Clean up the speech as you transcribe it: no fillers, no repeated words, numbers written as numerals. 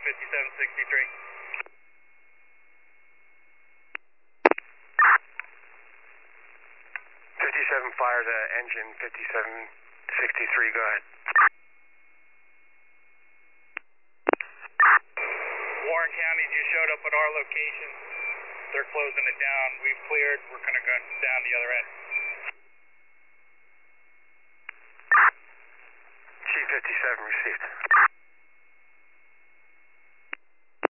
5763. 57 fire to engine 5763, go ahead. Warren County just showed up at our location. They're closing it down. We've cleared. We're going to go down the other end. Chief 57 received.